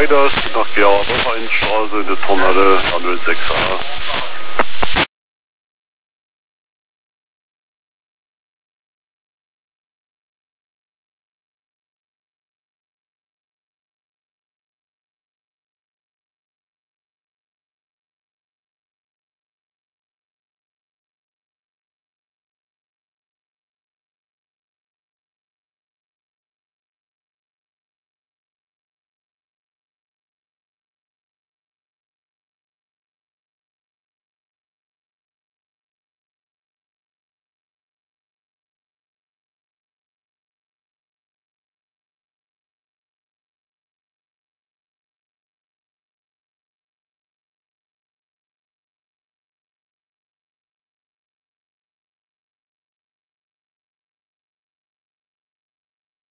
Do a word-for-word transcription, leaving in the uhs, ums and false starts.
Raiders nach Gera Weinstraße in der Turnhalle A null sechs A.